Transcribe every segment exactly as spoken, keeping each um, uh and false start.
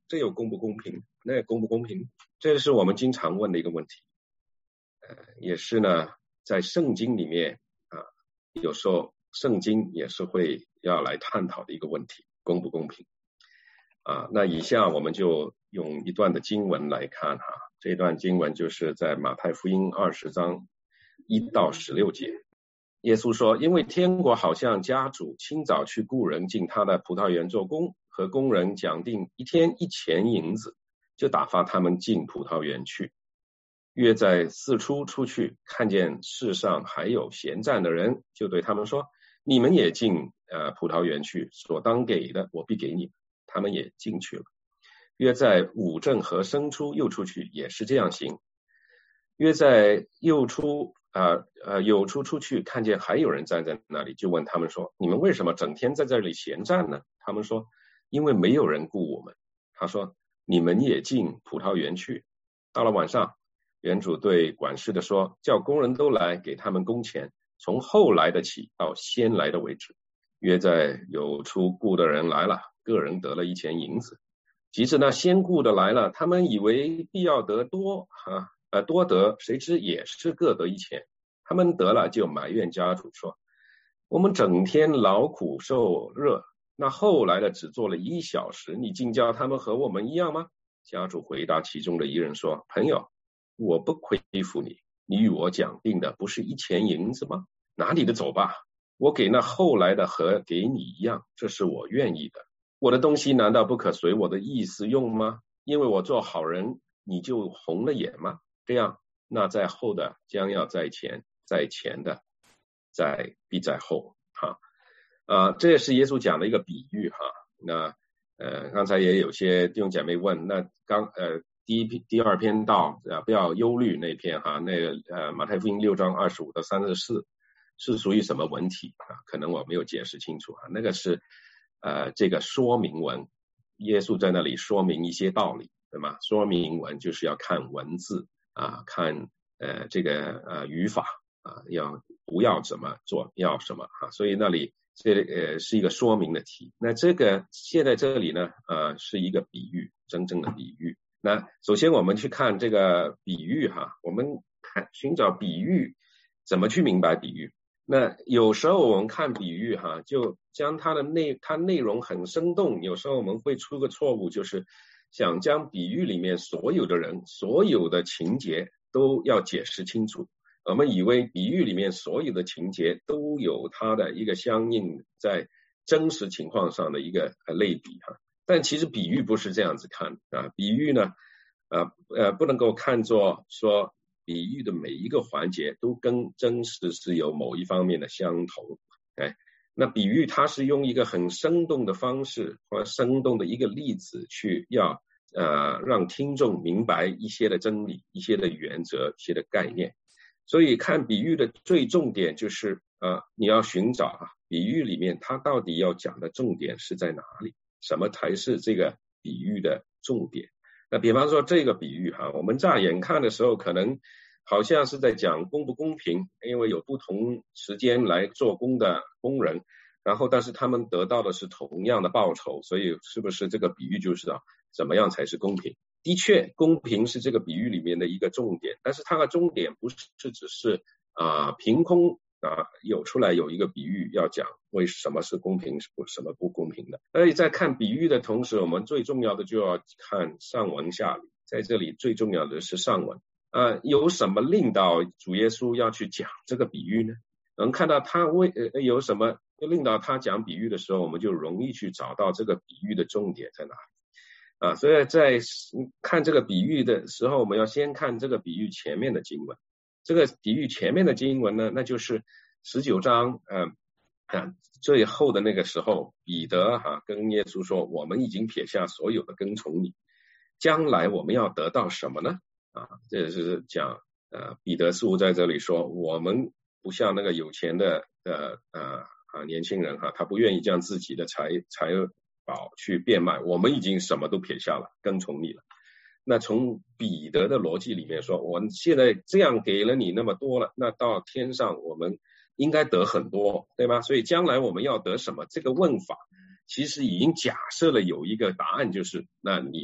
这又公不公平？那公不公平？这是我们经常问的一个问题。呃，也是呢，在圣经里面啊，有时候圣经也是会要来探讨的一个问题，公不公平？啊，那以下我们就用一段的经文来看哈，这段经文就是在马太福音二十章一到十六节。耶稣说，因为天国好像家主清早去雇人进他的葡萄园做工，和工人讲定一天一钱银子，就打发他们进葡萄园去。约在四出出去，看见世上还有闲站的人，就对他们说，你们也进呃葡萄园去，所当给的我必给你们。他们也进去了。约在五正和生出，又出去，也是这样行。约在又出呃呃有出出去，看见还有人站在那里，就问他们说，你们为什么整天在这里闲站呢？他们说，因为没有人雇我们。他说，你们也进葡萄园去。到了晚上，园主对管事的说，叫工人都来，给他们工钱，从后来的起到先来的为止。约在有出雇的人来了，个人得了一钱银子。即使那先雇的来了，他们以为必要得多啊，呃多得，谁知也是各得一钱。他们得了就埋怨家主说，我们整天劳苦受热，那后来的只做了一小时，你竟叫他们和我们一样吗？家主回答其中的一人说，朋友，我不亏负你，你与我讲定的不是一钱银子吗？拿你的走吧，我给那后来的和给你一样，这是我愿意的。我的东西难道不可随我的意思用吗？因为我做好人，你就红了眼吗？这样，那在后的将要在前，在前的在必在后哈。啊，这也是耶稣讲的一个比喻哈。那呃，刚才也有些弟兄姐妹问，那刚呃第一篇第二篇道啊，不要忧虑那篇哈，那个呃马太福音六章二十五到三十四是属于什么文体啊？可能我没有解释清楚啊，那个是。呃，这个说明文，耶稣在那里说明一些道理，对吗？说明文就是要看文字啊，看呃这个呃语法啊，要不要怎么做，要什么啊？所以那里这呃是一个说明的题。那这个现在这里呢，呃是一个比喻，真正的比喻。那首先我们去看这个比喻哈，我们看寻找比喻，怎么去明白比喻？那有时候我们看比喻哈，就将它的内它内容很生动，有时候我们会出个错误，就是想将比喻里面所有的人所有的情节都要解释清楚。我们以为比喻里面所有的情节都有它的一个相应在真实情况上的一个类比哈，但其实比喻不是这样子看啊，比喻呢呃呃不能够看作说比喻的每一个环节都跟真实是有某一方面的相同，哎，那比喻它是用一个很生动的方式或生动的一个例子去要呃让听众明白一些的真理、一些的原则、一些的概念。所以看比喻的最重点就是呃你要寻找啊比喻里面它到底要讲的重点是在哪里，什么才是这个比喻的重点。那比方说这个比喻哈，我们乍眼看的时候可能好像是在讲公不公平，因为有不同时间来做工的工人，然后但是他们得到的是同样的报酬，所以是不是这个比喻就是啊怎么样才是公平？的确公平是这个比喻里面的一个重点，但是它的重点不是只是啊、呃、凭空啊有出来有一个比喻要讲为什么是公平什么不公平的。所以在看比喻的同时，我们最重要的就要看上文下理，在这里最重要的是上文。呃，有什么令到主耶稣要去讲这个比喻呢？能看到他为呃有什么令到他讲比喻的时候，我们就容易去找到这个比喻的重点在哪里啊。所以在看这个比喻的时候，我们要先看这个比喻前面的经文。这个比喻前面的经文呢，那就是十九章呃啊最后的那个时候，彼得哈、啊、跟耶稣说，我们已经撇下所有的跟从你，将来我们要得到什么呢？啊，这是讲呃，彼得似乎在这里说，我们不像那个有钱的呃呃啊年轻人哈，他不愿意将自己的财财宝去变卖，我们已经什么都撇下了，跟从你了。那从彼得的逻辑里面说，我们现在这样给了你那么多了，那到天上我们应该得很多，对吧？所以将来我们要得什么？这个问法其实已经假设了有一个答案，就是那你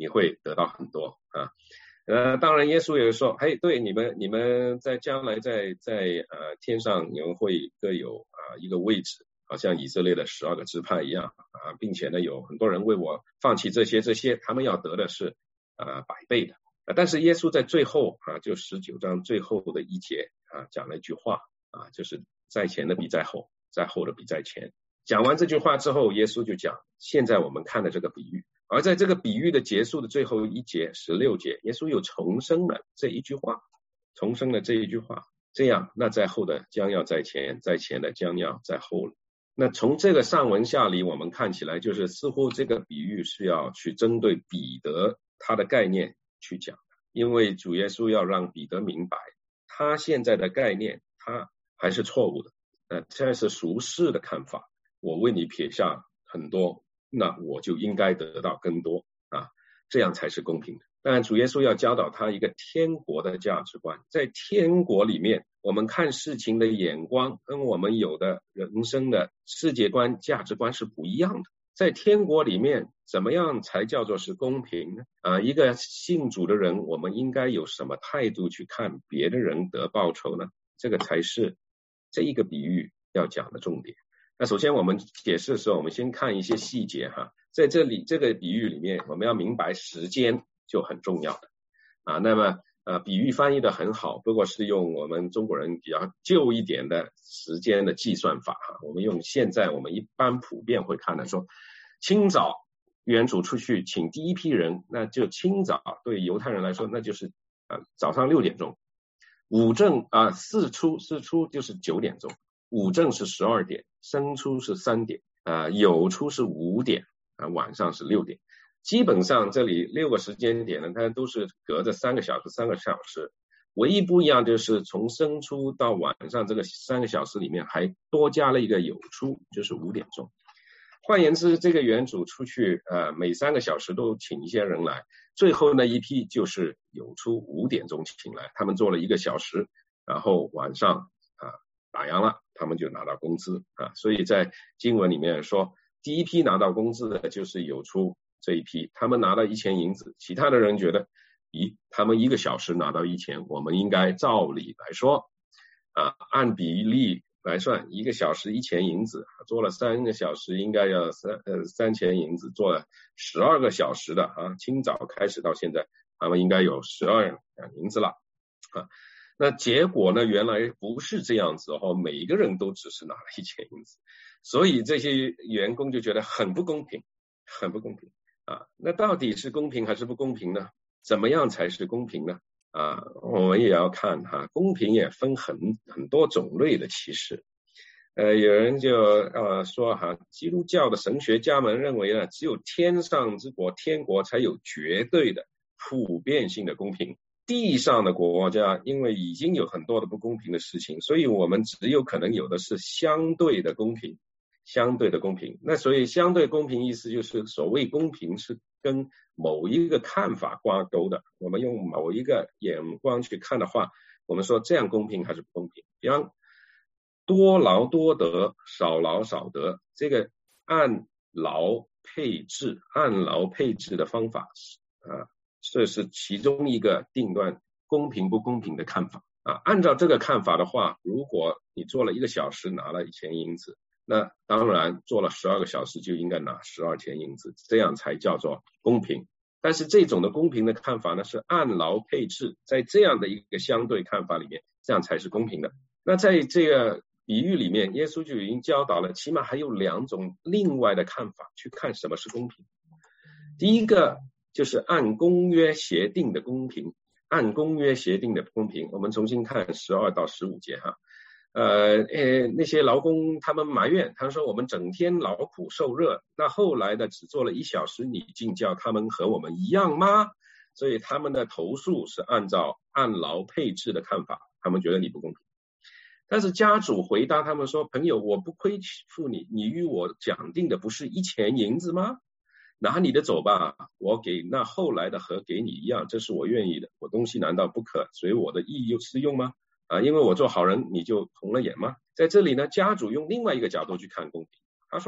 你会得到很多啊。呃，当然耶稣也说，嘿，对，你们你们在将来在在呃天上你们会各有啊、呃、一个位置，好像以色列的十二个支派一样啊，并且呢有很多人为我放弃这些这些，他们要得的是啊、呃、百倍的。啊，但是耶稣在最后啊，就十九章最后的一节啊，讲了一句话啊，就是在前的比在后，在后的比在前。讲完这句话之后，耶稣就讲现在我们看的这个比喻，而在这个比喻的结束的最后一节十六节，耶稣又重申了这一句话，重申了这一句话，这样那在后的将要在前，在前的将要在后了。那从这个上文下理我们看起来，就是似乎这个比喻是要去针对彼得他的概念去讲，因为主耶稣要让彼得明白他现在的概念他还是错误的，呃，这是俗世的看法，我为你撇下很多，那我就应该得到更多啊，这样才是公平的。当然主耶稣要教导他一个天国的价值观，在天国里面我们看事情的眼光跟我们有的人生的世界观价值观是不一样的。在天国里面怎么样才叫做是公平呢？啊，一个信主的人我们应该有什么态度去看别的人得报酬呢？这个才是这一个比喻要讲的重点。那首先我们解释的时候，我们先看一些细节哈。在这里这个比喻里面，我们要明白时间就很重要的啊。那么呃，比喻翻译的很好，不过是用我们中国人比较旧一点的时间的计算法哈。我们用现在我们一般普遍会看的说，清早园主出去请第一批人，那就清早对犹太人来说那就是啊、呃、早上六点钟，午正啊、呃、巳初巳初就是九点钟，午正是十二点，申初是三点啊、呃、酉初是五点啊、呃、晚上是六点。基本上这里六个时间点呢，它都是隔着三个小时三个小时，唯一不一样就是从申初到晚上这个三个小时里面还多加了一个酉初，就是五点钟。换言之，这个园主出去呃每三个小时都请一些人来，最后那一批就是酉初五点钟请来，他们做了一个小时，然后晚上啊打烊了，他们就拿到工资啊。所以在经文里面说，第一批拿到工资的就是酉初这一批，他们拿到一千银子，其他的人觉得，咦，他们一个小时拿到一千，我们应该照理来说，啊，按比例来算，一个小时一千银子，做了三个小时应该要三呃三千银子，做了十二个小时的啊，清早开始到现在，他们应该有十二两银子了啊。那结果呢，原来不是这样子哦，每一个人都只是拿了一千银子，所以这些员工就觉得很不公平，很不公平。啊，那到底是公平还是不公平呢？怎么样才是公平呢？啊，我们也要看哈，公平也分很很多种类的，其实，呃，有人就呃说哈，基督教的神学家们认为呢，只有天上之国，天国才有绝对的普遍性的公平，地上的国家因为已经有很多的不公平的事情，所以我们只有可能有的是相对的公平。相对的公平，那所以相对公平意思就是所谓公平是跟某一个看法挂钩的，我们用某一个眼光去看的话，我们说这样公平还是不公平。比方多劳多得，少劳少得，这个按劳配置，按劳配置的方法啊，这是其中一个定断公平不公平的看法啊。按照这个看法的话，如果你做了一个小时拿了一千银子，那当然做了十二个小时就应该拿十二千银子，这样才叫做公平。但是这种的公平的看法呢，是按劳配置，在这样的一个相对看法里面，这样才是公平的。那在这个比喻里面，耶稣就已经教导了，起码还有两种另外的看法去看什么是公平。第一个就是按公约协定的公平，按公约协定的公平。我们重新看十二到十五节哈。呃呃，那些劳工他们埋怨，他说我们整天劳苦受热，那后来的只做了一小时，你竟叫他们和我们一样吗？所以他们的投诉是按照按劳配置的看法，他们觉得你不公平。但是家主回答他们说，朋友，我不亏负你，你与我讲定的不是一钱银子吗？拿你的走吧，我给那后来的和给你一样，这是我愿意的，我东西难道不可随我的意适用吗？啊，因为我做好人，你就红了眼吗？在这里呢，家主用另外一个角度去看公平。他说，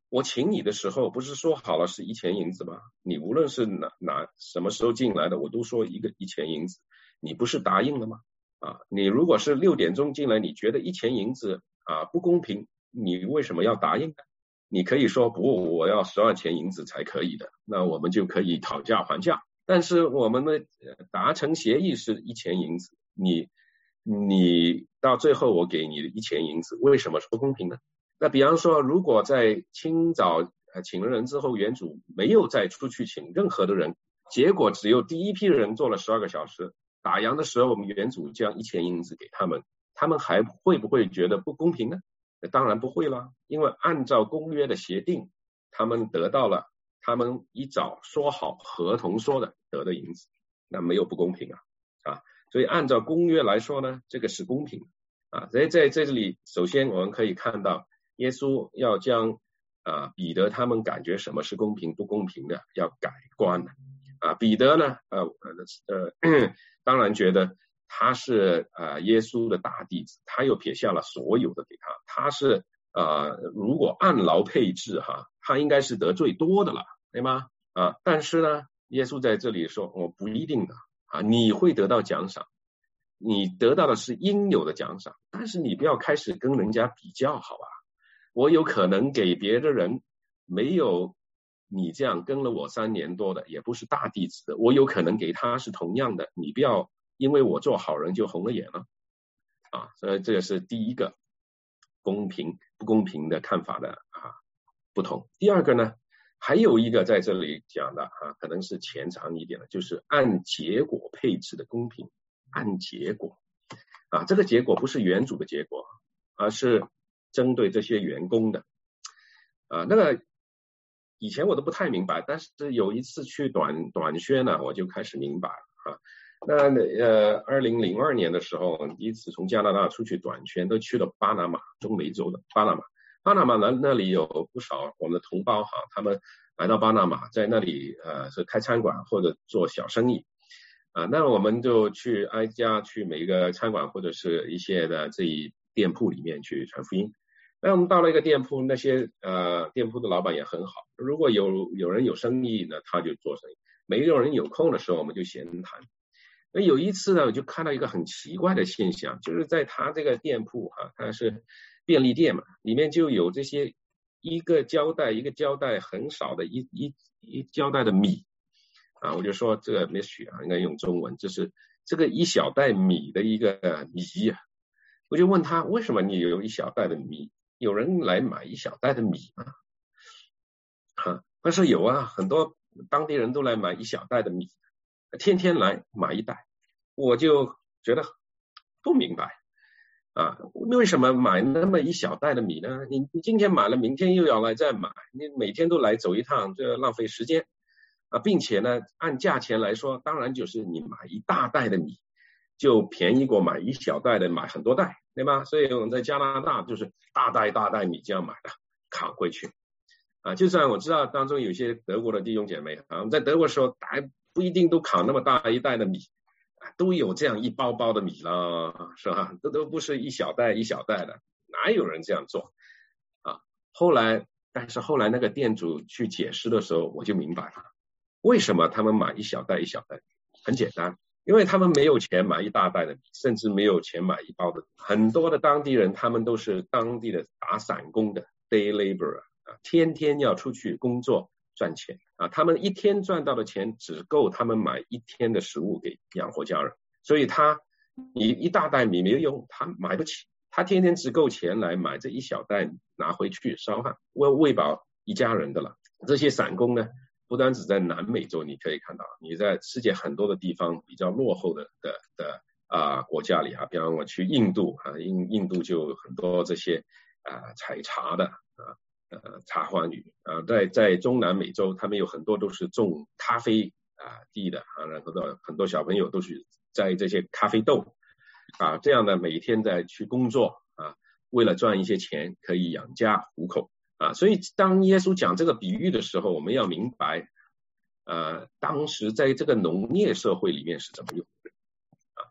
我请你的时候不是说好了是一钱银子吗？你无论是哪哪什么时候进来的，我都说一个一钱银子，你不是答应了吗？啊，你如果是六点钟进来，你觉得一钱银子啊不公平，你为什么要答应呢？你可以说不，我要十二钱银子才可以的，那我们就可以讨价还价。但是我们的达成协议是一钱银子，你你到最后我给你一钱银子，为什么是不公平呢？那比方说，如果在清早呃请了人之后，园主没有再出去请任何的人，结果只有第一批人做了十二个小时，打烊的时候我们园主将一钱银子给他们，他们还会不会觉得不公平呢？当然不会啦，因为按照公约的协定，他们得到了他们一早说好合同说的得的银子，那没有不公平啊啊！所以按照公约来说呢，这个是公平的啊。所以在这里，首先我们可以看到，耶稣要将啊彼得他们感觉什么是公平不公平的要改观的啊。彼得呢，呃呃，当然觉得他是呃耶稣的大弟子，他又撇下了所有的给他，他是呃如果按劳配置哈，他应该是得最多的了，对吗？啊，但是呢，耶稣在这里说，我不一定的啊，你会得到奖赏，你得到的是应有的奖赏，但是你不要开始跟人家比较，好吧？我有可能给别的人没有你这样跟了我三年多的，也不是大弟子的，我有可能给他是同样的，你不要因为我做好人就红了眼了啊！所以这个是第一个公平不公平的看法的啊不同。第二个呢，还有一个在这里讲的啊，可能是潜藏一点的，就是按结果配置的公平，按结果啊，这个结果不是原主的结果，而是针对这些员工的啊，那个以前我都不太明白，但是有一次去短短宣呢，我就开始明白了啊。那呃，二零零二年的时候，第一次从加拿大出去短宣，都去了巴拿马，中美洲的巴拿马。巴拿马那那里有不少我们的同胞哈，他们来到巴拿马，在那里呃是开餐馆或者做小生意啊。那我们就去挨家去每一个餐馆或者是一些的这一店铺里面去传福音。那我们到了一个店铺，那些呃店铺的老板也很好，如果有有人有生意呢，他就做生意；没有人有空的时候，我们就闲谈。那有一次呢，我就看到一个很奇怪的现象，就是在他这个店铺哈、啊，它是便利店嘛，里面就有这些一个胶带一个胶带很少的一一一胶带的米啊，我就说这个没许啊，应该用中文，就是这个一小袋米的一个米啊，我就问他为什么你有一小袋的米？有人来买一小袋的米吗？啊，他说有啊，很多当地人都来买一小袋的米，天天来买一袋，我就觉得不明白啊，为什么买那么一小袋的米呢？你你今天买了，明天又要来再买，你每天都来走一趟，这浪费时间啊，并且呢，按价钱来说，当然就是你买一大袋的米就便宜过买一小袋的买很多袋，对吗？所以我们在加拿大就是大袋大袋米这样买的，扛回去啊。就算我知道当中有些德国的弟兄姐妹啊，我们在德国的时候还不一定都扛那么大一袋的米，都有这样一包包的米了，是吧？这都不是一小袋一小袋的，哪有人这样做啊？后来，但是后来那个店主去解释的时候，我就明白了，为什么他们买一小袋一小袋，很简单。因为他们没有钱买一大袋的米，甚至没有钱买一包的。很多的当地人，他们都是当地的打散工的 day laborer 啊，天天要出去工作赚钱啊。他们一天赚到的钱只够他们买一天的食物给养活家人，所以他你一大袋米没有用，他买不起，他天天只够钱来买这一小袋拿回去烧饭，喂喂饱一家人的了。这些散工呢？不单只在南美洲，你可以看到，你在世界很多的地方比较落后的的的啊国家里啊，比方我去印度啊，印印度就有很多这些啊采茶的啊呃茶花女啊，在在中南美洲，他们有很多都是种咖啡啊地的啊，然后很多小朋友都是在这些咖啡豆啊这样的每天在去工作啊，为了赚一些钱可以养家糊口。啊，所以当耶稣讲这个比喻的时候，我们要明白，呃，当时在这个农业社会里面是怎么用的啊。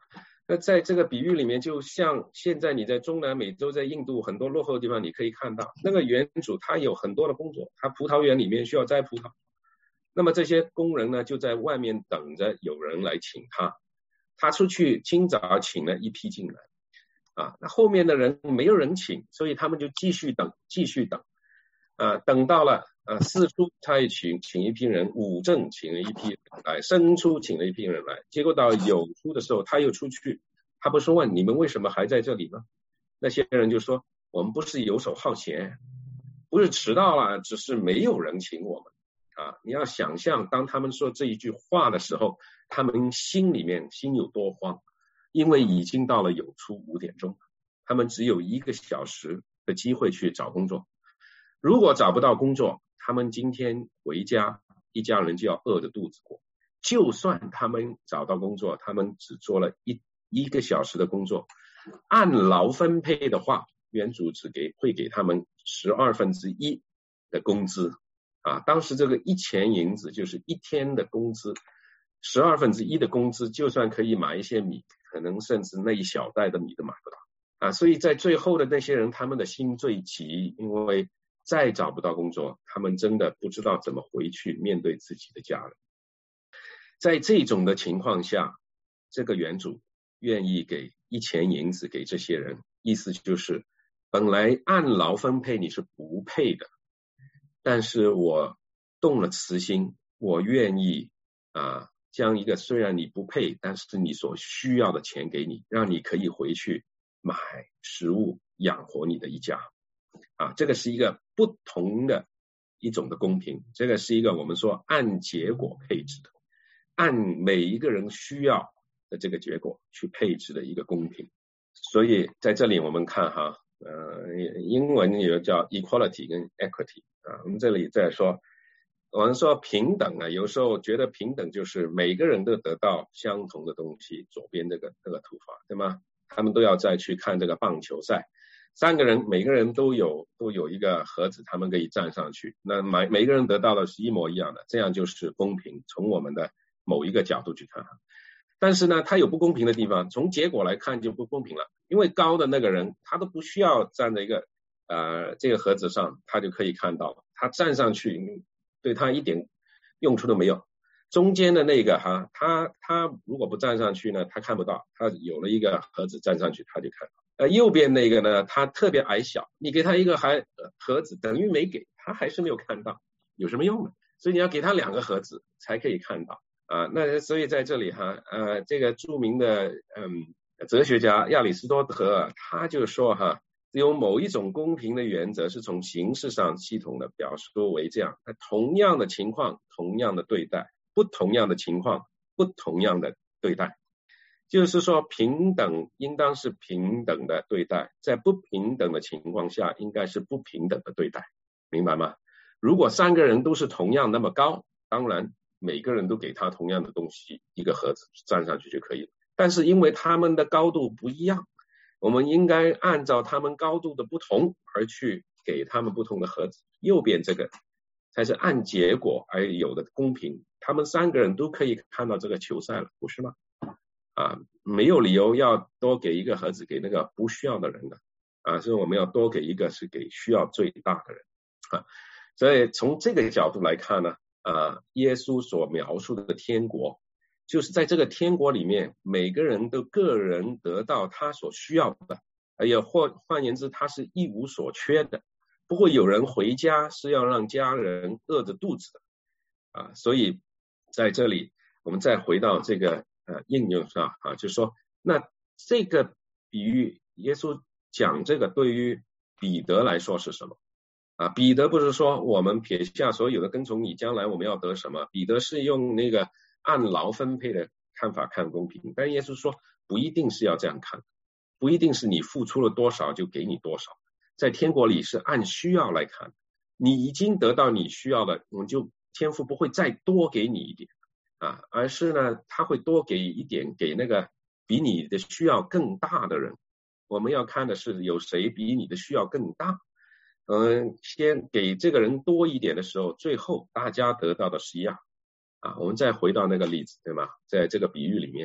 那在这个比喻里面，就像现在你在中南美洲，在印度很多落后的地方，你可以看到那个园主他有很多的工作，他葡萄园里面需要摘葡萄，那么这些工人呢就在外面等着有人来请他，他出去清早请了一批进来啊，那后面的人没有人请，所以他们就继续等继续等啊，等到了啊巳初他也请请一批人，午正请了一批人来，申初请了一批人来，结果到酉初的时候他又出去，他不是问你们为什么还在这里吗？那些人就说我们不是游手好闲，不是迟到了，只是没有人请我们啊！你要想象当他们说这一句话的时候，他们心里面心有多慌，因为已经到了酉初五点钟，他们只有一个小时的机会去找工作，如果找不到工作，他们今天回家一家人就要饿着肚子过，就算他们找到工作，他们只做了一一个小时的工作，按劳分配的话，园主只给会给他们十二分之一的工资啊。当时这个一钱银子就是一天的工资，十二分之一的工资，就算可以买一些米，可能甚至那一小袋的米都买不到啊。所以在最后的那些人，他们的心最急，因为再找不到工作，他们真的不知道怎么回去面对自己的家人。在这种的情况下，这个园主愿意给一钱银子给这些人，意思就是本来按劳分配你是不配的，但是我动了慈心，我愿意啊，将一个虽然你不配，但是你所需要的钱给你，让你可以回去买食物养活你的一家啊，这个是一个不同的一种的公平，这个是一个我们说按结果配置的，按每一个人需要的这个结果去配置的一个公平。所以在这里我们看哈，呃，英文有叫 equality 跟 equity 啊，我们这里在说，我们说平等啊，有时候觉得平等就是每个人都得到相同的东西，左边这个这个图法对吗？他们都要再去看这个棒球赛，三个人每个人都有都有一个盒子，他们可以站上去，那每每个人得到的是一模一样的，这样就是公平，从我们的某一个角度去看。但是呢，它有不公平的地方，从结果来看就不公平了，因为高的那个人他都不需要站在一个呃这个盒子上，他就可以看到，他站上去对他一点用处都没有。中间的那个哈，他他如果不站上去呢，他看不到，他有了一个盒子站上去他就看到。呃，右边那个呢，他特别矮小，你给他一个还盒子等于没给，他还是没有看到，有什么用呢？所以你要给他两个盒子才可以看到。啊，那所以在这里哈，呃，这个著名的嗯哲学家亚里士多德他就说哈，有某一种公平的原则是从形式上系统的表述为这样，同样的情况同样的对待，不同样的情况不同样的对待，就是说平等应当是平等的对待，在不平等的情况下应该是不平等的对待，明白吗？如果三个人都是同样那么高，当然每个人都给他同样的东西，一个盒子站上去就可以了。但是因为他们的高度不一样，我们应该按照他们高度的不同而去给他们不同的盒子。右边这个才是按结果而有的公平，他们三个人都可以看到这个球赛了，不是吗？啊，没有理由要多给一个盒子给那个不需要的人的啊，所以我们要多给一个是给需要最大的人啊。所以从这个角度来看呢，啊，耶稣所描述的天国，就是在这个天国里面，每个人都个人得到他所需要的，也或换言之，他是一无所缺的，不会有人回家是要让家人饿着肚子的啊。所以在这里，我们再回到这个呃应用上啊，就是说，那这个比喻，耶稣讲这个对于彼得来说是什么？啊，彼得不是说我们撇下所有的跟从你，将来我们要得什么？彼得是用那个按劳分配的看法看公平，但耶稣说不一定是要这样看，不一定是你付出了多少就给你多少，在天国里是按需要来看，你已经得到你需要的，我们就天父不会再多给你一点啊，而是呢他会多给一点给那个比你的需要更大的人。我们要看的是有谁比你的需要更大。嗯，先给这个人多一点的时候，最后大家得到的是一样啊。我们再回到那个例子，对吗？在这个比喻里面，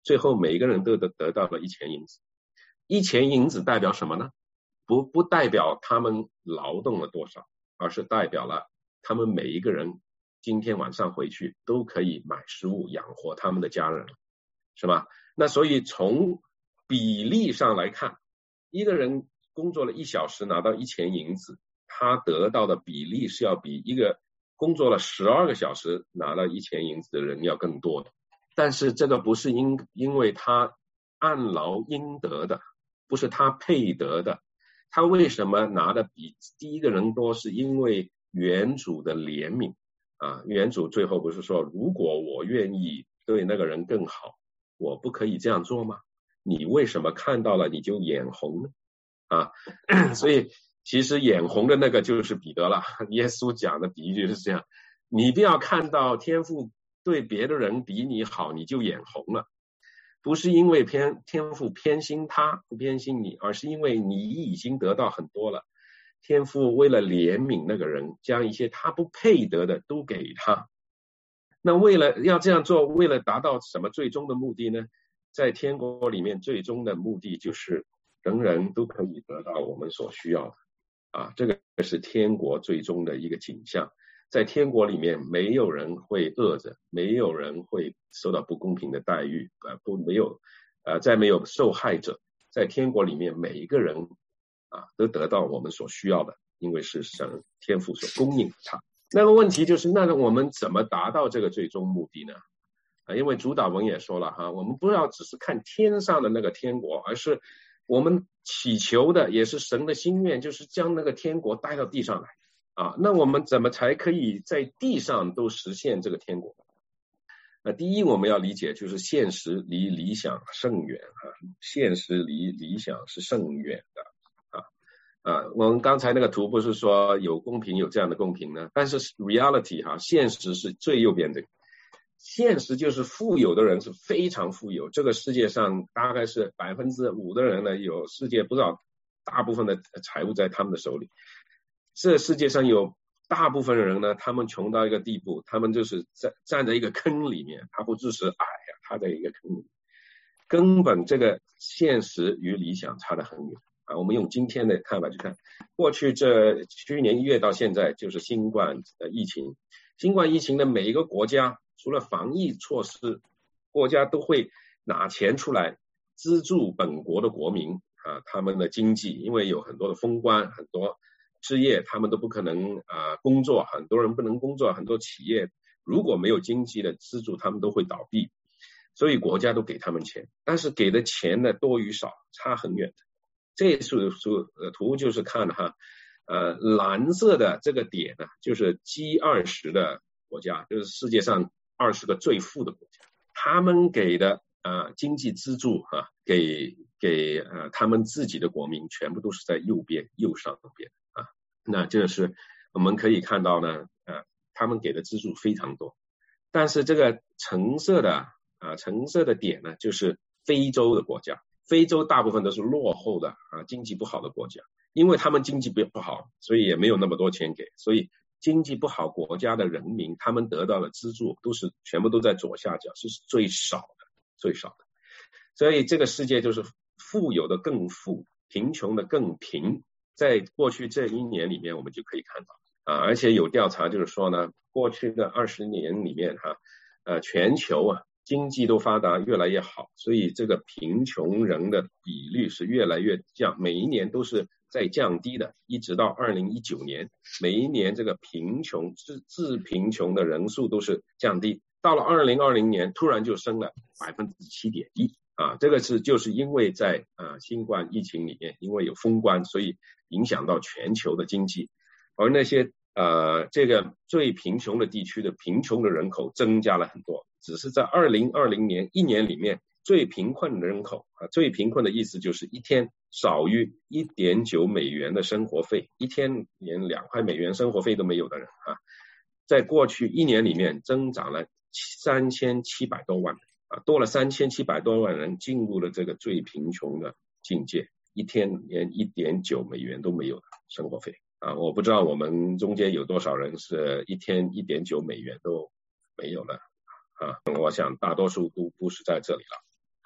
最后每一个人都得得到了一钱银子。一钱银子代表什么呢？不不代表他们劳动了多少，而是代表了他们每一个人今天晚上回去都可以买食物养活他们的家人，是吧？那所以从比例上来看，一个人工作了一小时拿到一钱银子，他得到的比例是要比一个工作了十二个小时拿到一钱银子的人要更多的。但是这个不是因因为他按劳应得的，不是他配得的。他为什么拿的比第一个人多？是因为原主的怜悯啊！原主最后不是说，如果我愿意对那个人更好，我不可以这样做吗？你为什么看到了你就眼红呢？啊，所以其实眼红的那个就是彼得了。耶稣讲的比喻就是这样，你不要看到天父对别的人比你好你就眼红了，不是因为偏天父偏心他不偏心你，而是因为你已经得到很多了。天父为了怜悯那个人，将一些他不配得的都给他。那为了要这样做，为了达到什么最终的目的呢？在天国里面最终的目的就是人人都可以得到我们所需要的啊，这个是天国最终的一个景象。在天国里面没有人会饿着，没有人会受到不公平的待遇，呃，不没有呃，再没有受害者。在天国里面每一个人啊都得到我们所需要的，因为是神天父所供应他。那个问题就是，那我们怎么达到这个最终目的呢？啊，因为主导文也说了哈，我们不要只是看天上的那个天国，而是我们祈求的也是神的心愿，就是将那个天国带到地上来啊。那我们怎么才可以在地上都实现这个天国？那第一，我们要理解就是现实离理想甚远啊，现实离理想是甚远的啊啊。我们刚才那个图不是说有公平有这样的公平呢？但是 reality 哈，现实是最右边的。现实就是富有的人是非常富有，这个世界上大概是百分之五的人呢，有世界不知道大部分的财物在他们的手里。这世界上有大部分的人呢，他们穷到一个地步，他们就是在站在一个坑里面，他不只是矮呀，他在一个坑里，根本这个现实与理想差得很远啊。我们用今天的看法去看，过去这去年一月到现在就是新冠的疫情，新冠疫情的每一个国家，除了防疫措施，国家都会拿钱出来资助本国的国民啊，他们的经济，因为有很多的封关，很多职业他们都不可能啊工作，很多人不能工作，很多企业如果没有经济的资助，他们都会倒闭，所以国家都给他们钱，但是给的钱呢多与少差很远的。这幅图就是看哈，呃，蓝色的这个点呢，就是 G 二十 的国家，就是世界上二十个最富的国家，他们给的呃经济资助啊，给给呃他们自己的国民，全部都是在右边右上边啊。那这是我们可以看到呢，呃，他们给的资助非常多，但是这个橙色的啊、呃、橙色的点呢，就是非洲的国家，非洲大部分都是落后的啊，经济不好的国家，因为他们经济不好，所以也没有那么多钱给，所以经济不好国家的人民，他们得到的资助都是全部都在左下角，是最少的，最少的。所以这个世界就是富有的更富，贫穷的更贫。在过去这一年里面，我们就可以看到啊，而且有调查就是说呢，过去的二十年里面哈，呃，全球啊经济都发达越来越好，所以这个贫穷人的比率是越来越降，每一年都是在降低的，一直到二零一九年，每一年这个贫穷致致贫穷的人数都是降低，到了二零二零年突然就升了 百分之七点一 啊，这个是就是因为在啊新冠疫情里面，因为有封关，所以影响到全球的经济，而那些呃这个最贫穷的地区的贫穷的人口增加了很多，只是在二零二零年一年里面，最贫困的人口啊，最贫困的意思就是一天少于 一点九美元的生活费，一天连两块美元生活费都没有的人啊，在过去一年里面增长了三千七百多万啊，多了三千七百多万人进入了这个最贫穷的境界，一天连 一点九美元都没有的生活费啊，我不知道我们中间有多少人是一天 一点九美元都没有了啊，我想大多数都不是在这里了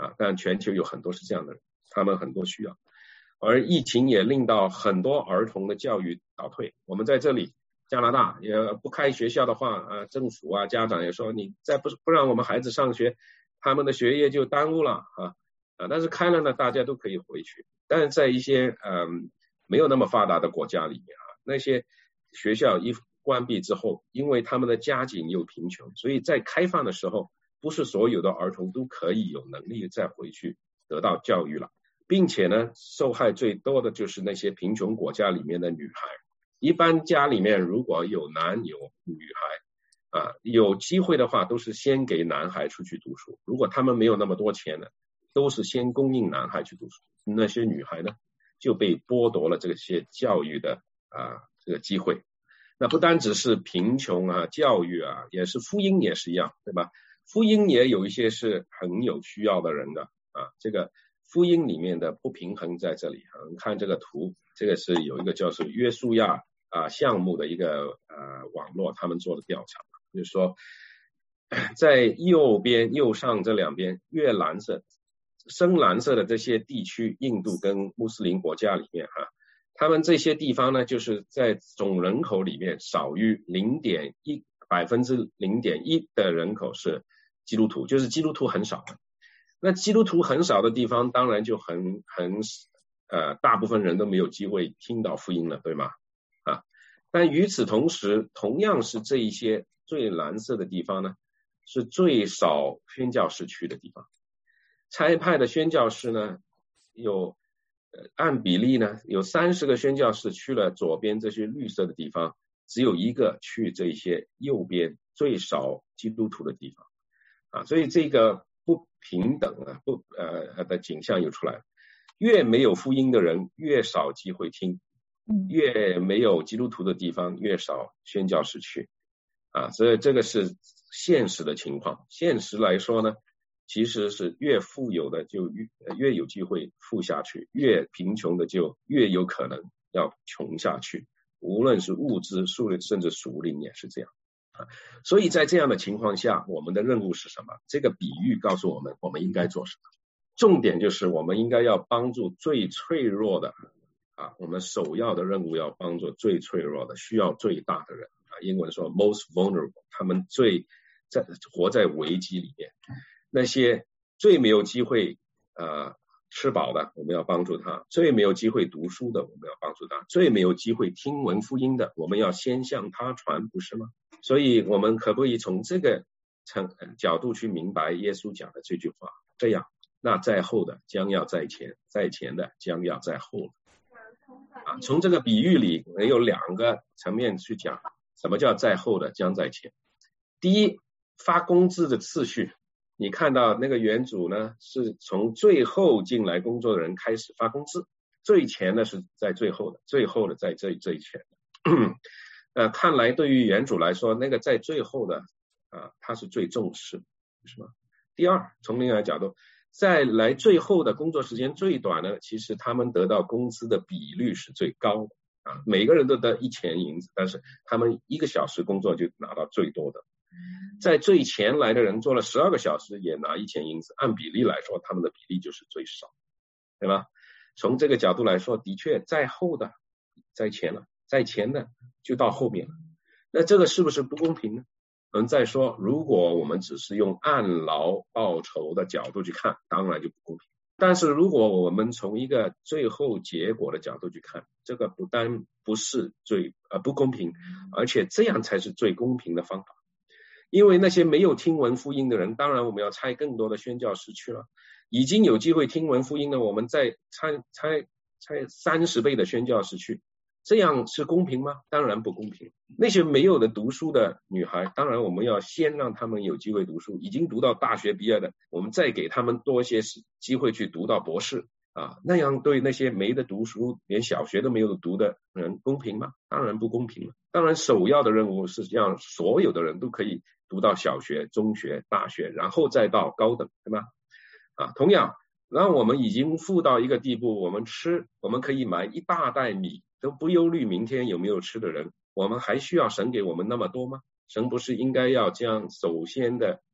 啊，但全球有很多是这样的人，他们很多需要。而疫情也令到很多儿童的教育倒退。我们在这里加拿大也不开学校的话啊，政府啊家长也说你再不不让我们孩子上学，他们的学业就耽误了啊啊！但是开了呢，大家都可以回去。但是在一些嗯没有那么发达的国家里面啊，那些学校一关闭之后，因为他们的家境又贫穷，所以在开放的时候，不是所有的儿童都可以有能力再回去得到教育了。并且呢，受害最多的就是那些贫穷国家里面的女孩。一般家里面如果有男有女孩啊，有机会的话都是先给男孩出去读书，如果他们没有那么多钱呢，都是先供应男孩去读书，那些女孩呢就被剥夺了这些教育的啊这个机会。那不单只是贫穷啊，教育啊，也是福音也是一样，对吧？福音也有一些是很有需要的人的啊，这个福音里面的不平衡在这里啊。我们看这个图，这个是有一个叫做约书亚啊项目的一个呃网络，他们做的调查，就是说在右边右上这两边越蓝色深蓝色的这些地区，印度跟穆斯林国家里面哈、啊，他们这些地方呢，就是在总人口里面少于零点一百分之零点一的人口是基督徒，就是基督徒很少的。那基督徒很少的地方，当然就很很呃，大部分人都没有机会听到福音了，对吗？啊，但与此同时，同样是这一些最蓝色的地方呢，是最少宣教士去的地方。差派的宣教士呢，有呃按比例呢，有三十个宣教士去了左边这些绿色的地方，只有一个去这些右边最少基督徒的地方啊，所以这个不平等啊，不呃的景象又出来了。越没有福音的人越少机会听，越没有基督徒的地方越少宣教士去啊，所以这个是现实的情况。现实来说呢，其实是越富有的就越越有机会富下去，越贫穷的就越有可能要穷下去，无论是物质甚至属灵也是这样啊。所以在这样的情况下，我们的任务是什么？这个比喻告诉我们我们应该做什么。重点就是我们应该要帮助最脆弱的啊，我们首要的任务要帮助最脆弱的需要最大的人啊，英文说 most vulnerable， 他们最在活在危机里面，那些最没有机会呃吃饱的我们要帮助他，最没有机会读书的我们要帮助他，最没有机会听闻福音的我们要先向他传，不是吗？所以我们可不可以从这个角度去明白耶稣讲的这句话，这样那在后的将要在前，在前的将要在后啊。从这个比喻里有两个层面去讲，什么叫在后的将在前。第一，发工资的次序，你看到那个原主呢是从最后进来工作的人开始发工资，最前的是在最后的，最后的在最最前的呃，看来对于原主来说，那个在最后的啊，他是最重视，是吗？第二，从另外一个角度，再来最后的工作时间最短的，其实他们得到工资的比率是最高的啊，每个人都得一钱银子，但是他们一个小时工作就拿到最多的。在最前来的人做了十二个小时也拿一钱银子，按比例来说，他们的比例就是最少，对吧？从这个角度来说，的确在后的在前了，在前的就到后面了，那这个是不是不公平呢？我们再说，如果我们只是用按劳报酬的角度去看，当然就不公平。但是如果我们从一个最后结果的角度去看，这个不单不是最呃不公平，而且这样才是最公平的方法。因为那些没有听闻福音的人，当然我们要差更多的宣教士去了，已经有机会听闻福音的，我们再差差差三十倍的宣教士去，这样是公平吗？当然不公平。那些没有的读书的女孩，当然我们要先让他们有机会读书，已经读到大学毕业的，我们再给他们多些机会去读到博士啊，那样对那些没得读书连小学都没有读的人公平吗？当然不公平了。当然首要的任务是让所有的人都可以读到小学、中学、大学，然后再到高等，对吗？啊，同样让我们已经富到一个地步，我们吃我们可以买一大袋米都不忧虑明天有没有吃的人，我们还需要神给我们那么多吗？神不是应该要将首先的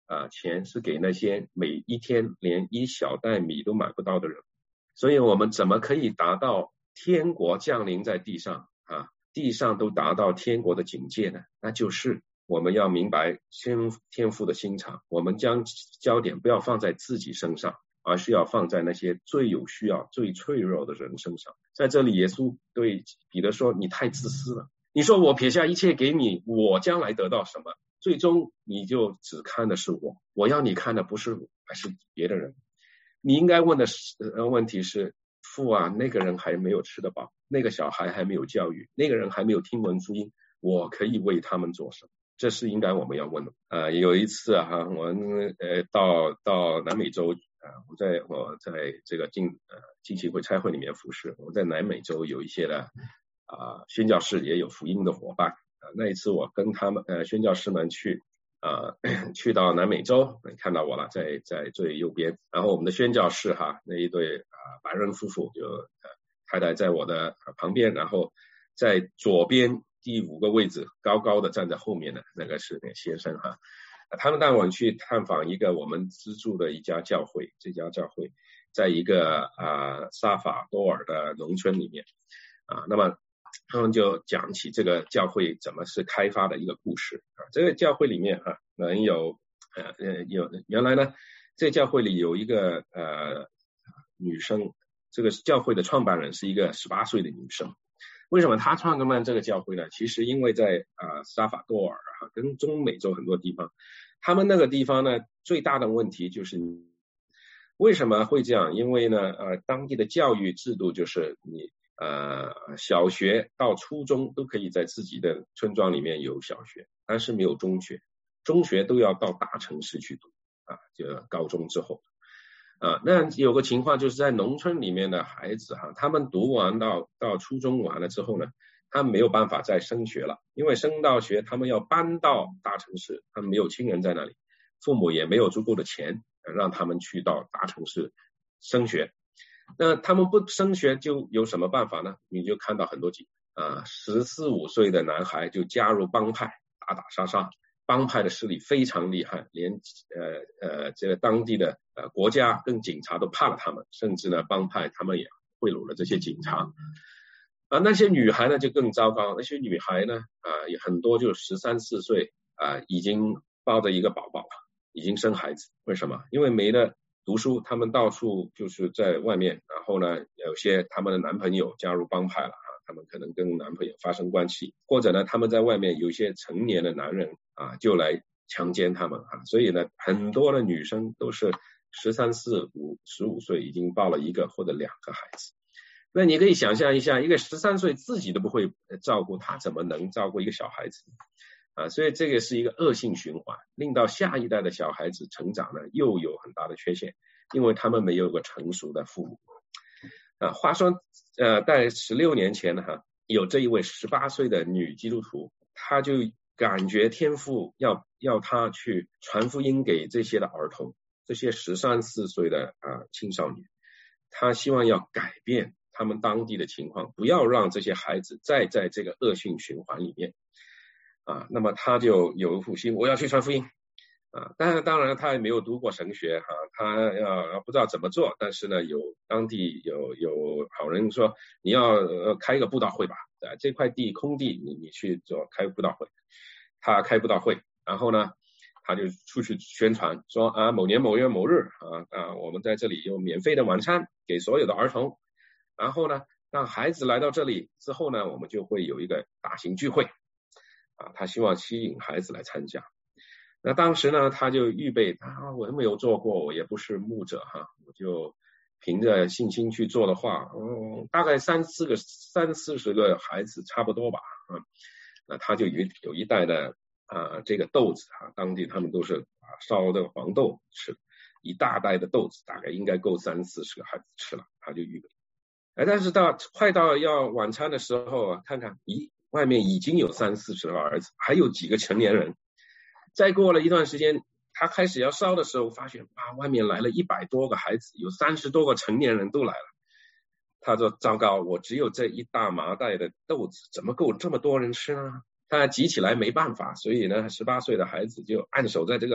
啊钱是给那些每一天连一小袋米都买不到的人。所以我们怎么可以达到天国降临在地上啊，地上都达到天国的境界呢？那就是我们要明白天天父的心肠，我们将焦点不要放在自己身上，而是要放在那些最有需要最脆弱的人身上。在这里耶稣对彼得说，你太自私了，你说我撇下一切给你，我将来得到什么？最终你就只看的是我，我要你看的不是我，而是别的人。你应该问的问题是，父啊，那个人还没有吃得饱，那个小孩还没有教育，那个人还没有听闻福音，我可以为他们做什么？这是应该我们要问的。呃，有一次啊，我们呃到到南美洲啊、呃，我在我在这个进呃浸信会差会里面服侍，我在南美洲有一些的啊、呃、宣教士也有福音的伙伴啊、呃，那一次我跟他们呃宣教士们去。啊、呃，去到南美洲，你看到我了，在在最右边。然后我们的宣教士哈，那一对啊、呃、白人夫妇就呃太太在我的旁边，然后在左边第五个位置高高的站在后面的那个是那个先生哈。他们带我去探访一个我们资助的一家教会，这家教会在一个啊、呃、萨法多尔的农村里面啊，那么。他们就讲起这个教会怎么是开发的一个故事啊。这个教会里面啊，能有呃有原来呢，这个教会里有一个呃女生，这个教会的创办人是一个十八岁的女生。为什么她创办这个教会呢？其实因为在啊萨法多尔啊跟中美洲很多地方，他们那个地方呢最大的问题就是为什么会这样？因为呢呃当地的教育制度就是你。呃，小学到初中都可以在自己的村庄里面有小学，但是没有中学，中学都要到大城市去读啊，就高中之后啊。那有个情况就是在农村里面的孩子哈，他们读完到到初中完了之后呢，他们没有办法再升学了，因为升到学他们要搬到大城市，他们没有亲人在那里，父母也没有足够的钱让他们去到大城市升学。那他们不升学就有什么办法呢？你就看到很多啊十四五岁的男孩就加入帮派，打打杀杀，帮派的势力非常厉害，连呃呃这个当地的呃国家跟警察都怕了他们，甚至呢帮派他们也贿赂了这些警察。啊，那些女孩呢就更糟糕，那些女孩呢啊也很多就十三四岁啊已经抱着一个宝宝，已经生孩子。为什么？因为没了。读书，他们到处就是在外面，然后呢，有些他们的男朋友加入帮派了啊，他们可能跟男朋友发生关系，或者呢，他们在外面有一些成年的男人啊，就来强奸他们啊，所以呢，很多的女生都是十三四五、十五岁已经抱了一个或者两个孩子。那你可以想象一下，一个十三岁自己都不会照顾，他怎么能照顾一个小孩子？啊，所以这个是一个恶性循环，令到下一代的小孩子成长呢又有很大的缺陷，因为他们没有个成熟的父母。啊，话说，呃，在十六年前呢，哈，有这一位十八岁的女基督徒，她就感觉天父要要她去传福音给这些的儿童，这些十三四岁的啊青少年，她希望要改变他们当地的情况，不要让这些孩子再在这个恶性循环里面。啊，那么他就有福心，我要去传福音啊。但是当然他也没有读过神学哈、啊，他要不知道怎么做。但是呢，有当地有有好人说，你要、呃、开一个布道会吧，啊，这块地空地你你去做开布道会。他开布道会，然后呢，他就出去宣传说啊，某年某月某日啊啊，我们在这里有免费的晚餐给所有的儿童，然后呢，让孩子来到这里之后呢，我们就会有一个大型聚会。啊，他希望吸引孩子来参加。那当时呢，他就预备啊，我没有做过，我也不是牧者哈，我就凭着信心去做的话，嗯，大概三四个、三四十个孩子差不多吧，啊，那他就有有一袋的啊这个豆子啊，当地他们都是啊烧的黄豆吃，一大袋的豆子大概应该够三四十个孩子吃了，他就预备。哎，但是到快到要晚餐的时候啊，看看，咦？外面已经有三四十个儿子，还有几个成年人。再过了一段时间，他开始要烧的时候，发现啊，外面来了一百多个孩子，有三十多个成年人都来了。他说：“糟糕，我只有这一大麻袋的豆子，怎么够这么多人吃呢？”他急起来没办法，所以呢，十八岁的孩子就按守在这个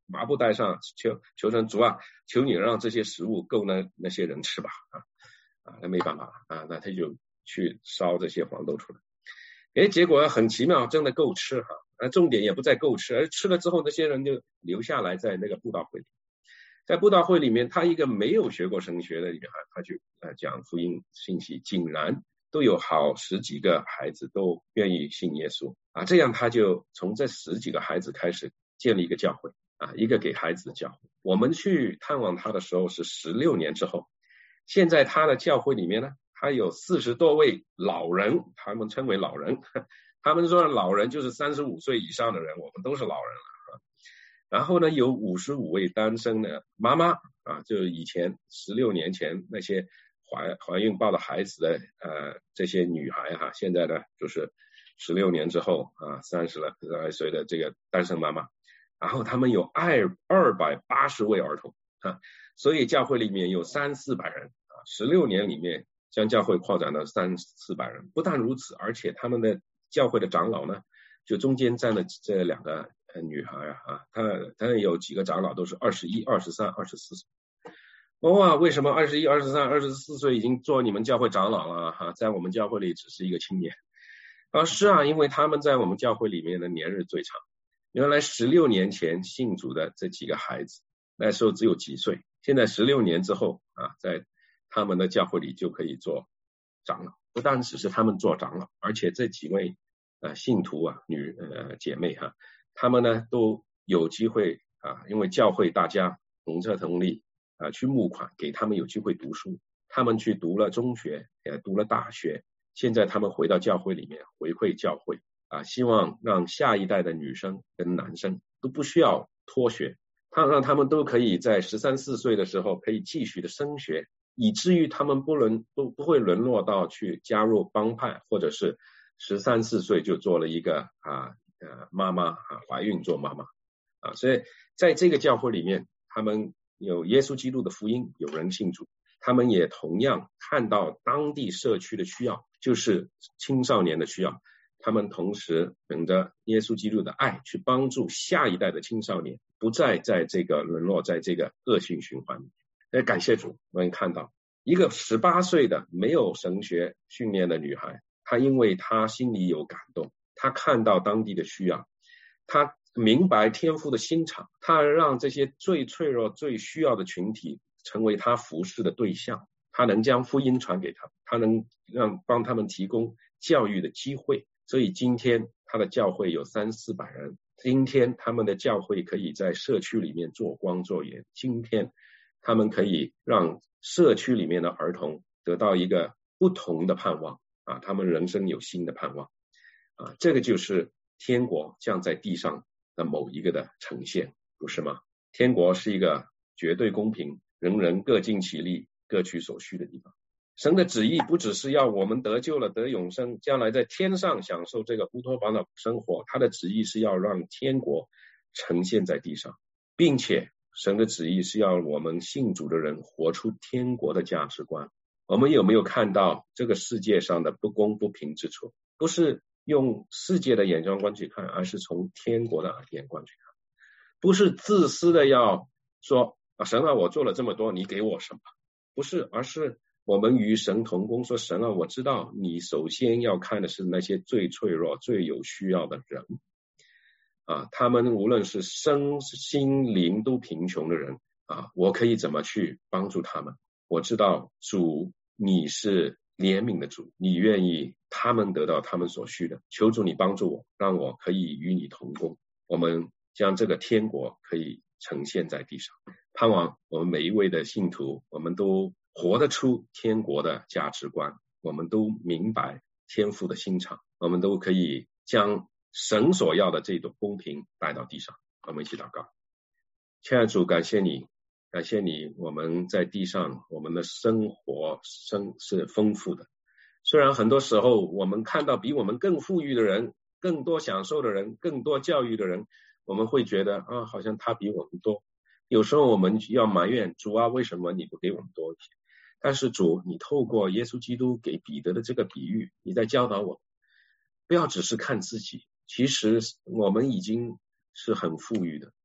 麻布袋上求求神主啊，求你让这些食物够那那些人吃吧啊啊，那没办法啊，那他就去烧这些黄豆出来。哎，结果很奇妙，真的够吃哈。啊，重点也不在够吃，而吃了之后，那些人就留下来在那个布道会里。在布道会里面，他一个没有学过神学的女孩，他就呃讲福音信息，竟然都有好十几个孩子都愿意信耶稣啊。这样他就从这十几个孩子开始建立一个教会啊，一个给孩子的教会。我们去探望他的时候是十六年之后，现在他的教会里面呢，他有四十多位老人，他们称为老人，他们说老人就是三十五岁以上的人，我们都是老人了。然后呢，有五十五位单身的妈妈啊，就是以前十六年前那些怀怀孕抱了孩子的呃这些女孩哈，现在呢就是十六年之后啊三十了来岁的这个单身妈妈，然后他们有二二百八十位儿童啊，所以教会里面有三四百人啊，十六年里面将教会扩展到三四百人。不但如此，而且他们的教会的长老呢，就中间站了这两个女孩啊，他他有几个长老都是二十一、二十三、二十四岁。哇，为什么二十一、二十三、二十四岁已经做你们教会长老了哈？在我们教会里只是一个青年。啊，是啊，因为他们在我们教会里面的年日最长。原来十六年前信主的这几个孩子，那时候只有几岁，现在十六年之后啊，在他们的教会里就可以做长老。不但只是他们做长老，而且这几位呃信徒啊，女呃姐妹哈、啊。他们呢都有机会啊，因为教会大家同策同力啊，去募款给他们有机会读书，他们去读了中学，也读了大学，现在他们回到教会里面回馈教会啊，希望让下一代的女生跟男生都不需要脱学，他让他们都可以在十三四岁的时候可以继续的升学，以至于他们不沦不不会沦落到去加入帮派，或者是十三四岁就做了一个啊。呃，妈妈啊，怀孕做妈妈啊，所以在这个教会里面，他们有耶稣基督的福音，有人信主，他们也同样看到当地社区的需要，就是青少年的需要，他们同时等着耶稣基督的爱去帮助下一代的青少年，不再在这个沦落在这个恶性循环里面。感谢主，我们看到一个十八岁的没有神学训练的女孩，她因为她心里有感动。他看到当地的需要，他明白天父的心肠，他让这些最脆弱最需要的群体成为他服侍的对象，他能将福音传给他们，他能让帮他们提供教育的机会。所以今天他的教会有三四百人，今天他们的教会可以在社区里面做光做盐，今天他们可以让社区里面的儿童得到一个不同的盼望啊，他们人生有新的盼望啊，这个就是天国降在地上的某一个的呈现，不是吗？天国是一个绝对公平，人人各尽其力，各取所需的地方。神的旨意不只是要我们得救了得永生，将来在天上享受这个乌托邦的生活，他的旨意是要让天国呈现在地上，并且神的旨意是要我们信主的人活出天国的价值观。我们有没有看到这个世界上的不公不平之处？不是用世界的眼光去看，而是从天国的眼光去看，不是自私的要说啊，神啊，我做了这么多，你给我什么？不是，而是我们与神同工，说神啊，我知道你首先要看的是那些最脆弱、最有需要的人啊，他们无论是身心灵都贫穷的人啊，我可以怎么去帮助他们？我知道主你是怜悯的主，你愿意他们得到他们所需的，求主你帮助我，让我可以与你同工，我们将这个天国可以呈现在地上。盼望我们每一位的信徒，我们都活得出天国的价值观，我们都明白天父的心肠，我们都可以将神所要的这种公平带到地上。我们一起祷告。亲爱的主，感谢你，感谢你，我们在地上我们的生活生是丰富的，虽然很多时候我们看到比我们更富裕的人，更多享受的人，更多教育的人，我们会觉得啊，好像他比我们多，有时候我们要埋怨主啊，为什么你不给我们多一些？但是主，你透过耶稣基督给彼得的这个比喻，你在教导我，不要只是看自己，其实我们已经是很富裕的，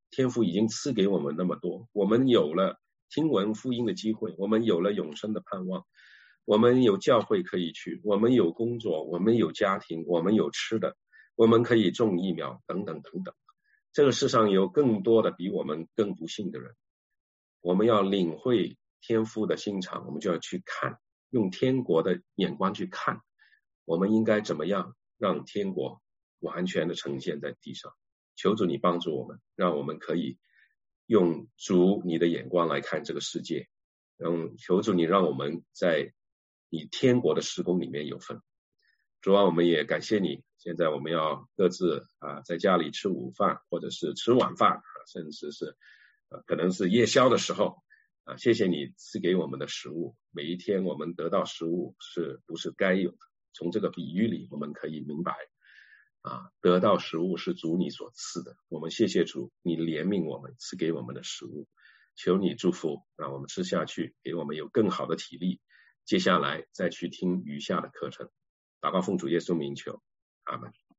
天父已经赐给我们那么多，我们有了听闻福音的机会，我们有了永生的盼望，我们有教会可以去，我们有工作，我们有家庭，我们有吃的，我们可以种疫苗等等等等。这个世上有更多的比我们更不幸的人，我们要领会天父的心肠，我们就要去看，用天国的眼光去看，我们应该怎么样让天国完全的呈现在地上。求主你帮助我们，让我们可以用主你的眼光来看这个世界，嗯，求主你让我们在你天国的施工里面有份。主啊，我们也感谢你，现在我们要各自啊在家里吃午饭，或者是吃晚饭，啊、甚至是、啊、可能是夜宵的时候啊，谢谢你赐给我们的食物，每一天我们得到食物是不是该有的？从这个比喻里我们可以明白啊，得到食物是主你所赐的，我们谢谢主，你怜悯我们，赐给我们的食物，求你祝福，让我们吃下去，给我们有更好的体力，接下来再去听余下的课程。祷告奉主耶稣名求，阿们。